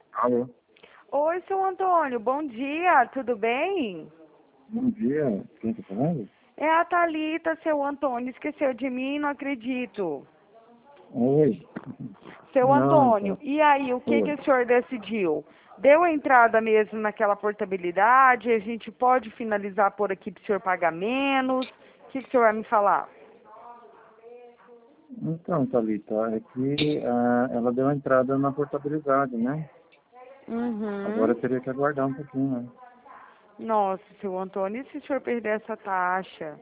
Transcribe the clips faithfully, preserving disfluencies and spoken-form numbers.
Alô? Oi, seu Antônio, bom dia, tudo bem? Bom dia. Quem está falando? É a Thalita, seu Antônio, esqueceu de mim, não acredito. Oi. Seu Não, Antônio, então. e aí, o que, que Oi. o senhor decidiu? Deu a entrada mesmo naquela portabilidade? A gente pode finalizar por aqui para o senhor pagar menos? O que, que o senhor vai me falar? Então, Thalita, é que ah, ela deu a entrada na portabilidade, né? Agora Uhum. eu teria que aguardar um pouquinho, né? Nossa, seu Antônio, e se o senhor perder essa taxa?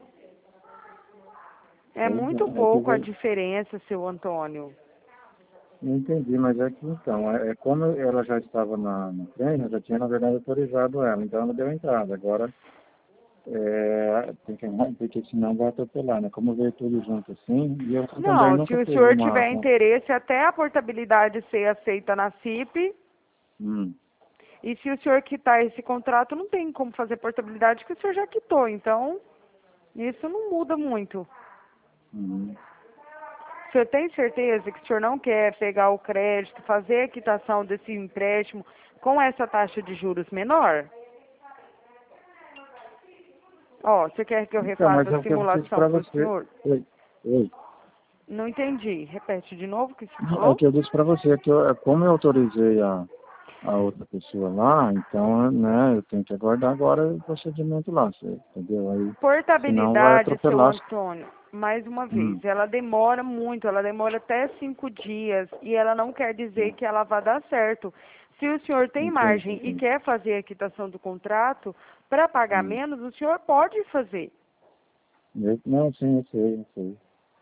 É Pois muito é, é que eu pouco a já- diferença, seu Antônio. não entendi, mas é que então, é, é como ela já estava na, na frente, eu já tinha, na verdade, autorizado ela, então ela deu a entrada. Agora, é, tem que, porque senão vai atropelar, né? Como veio tudo junto assim, e eu Santander Não, se nunca o teve senhor uma... tiver uma interesse, até a portabilidade ser aceita na C I P. hum, E se o senhor quitar esse contrato, não tem como fazer portabilidade, que o senhor já quitou. Então, isso não muda muito. hum. O senhor tem certeza que o senhor não quer pegar o crédito, fazer a quitação desse empréstimo com essa taxa de juros menor? Ó, você quer que eu Então, mas refaça é a o que eu disse simulação para para o você. senhor? Oi, oi. Não entendi. Repete de novo o que você É o falou? que eu disse para você, que eu, é como eu autorizei a, a outra pessoa lá, então, né, eu tenho que aguardar agora o procedimento lá, você entendeu? Aí, senão vai Portabilidade, seu atropelar. as- Antônio, mais uma Hum, vez, ela demora muito, ela demora até cinco dias e ela não quer dizer hum, que ela vai dar certo. Se o senhor tem entendi, margem e entendi. quer fazer a quitação do contrato para pagar Hum. menos, o senhor pode fazer. Eu- não, sim, eu sei, eu sei.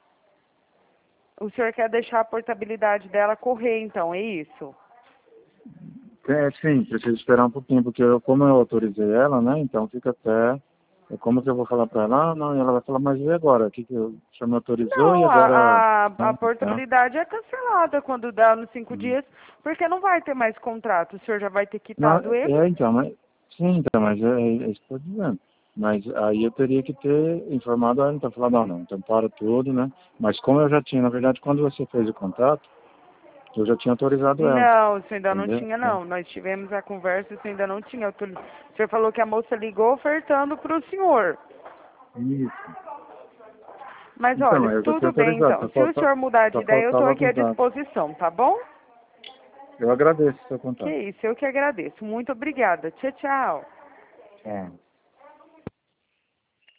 O senhor quer deixar a portabilidade dela correr, então, é isso? É, sim, preciso esperar um pouquinho, porque eu, como eu autorizei ela, né, então fica até... É como que eu vou falar para ela? Ah, não, e ela vai falar, mas e agora? O que que eu, o senhor me autorizou e Não, agora... a, a, a Né? Né? portabilidade é cancelada quando dá nos cinco Hum. dias, porque não vai ter mais contrato. O senhor já vai ter Não, quitado ele? é, então, mas, sim, então, mas é, é isso que eu estou dizendo. Mas aí eu teria que ter informado ela, então, falar, não, não, então para tudo, né? Mas como eu já tinha, na verdade, quando você fez o contato, eu já tinha autorizado ela, Não, isso ainda não entendeu? tinha, Então, não. Nós tivemos a conversa, isso ainda não tinha. autori- O senhor falou que a moça ligou ofertando para o senhor. isso. Mas Então, olha, eu já tinha tudo bem autorizado, então. só, Se o falta, senhor mudar de só ideia, eu estou faltava aqui à avisar. disposição, tá bom? Eu agradeço o seu Que contato. isso, eu que agradeço. Muito obrigada. Tchau, tchau. É.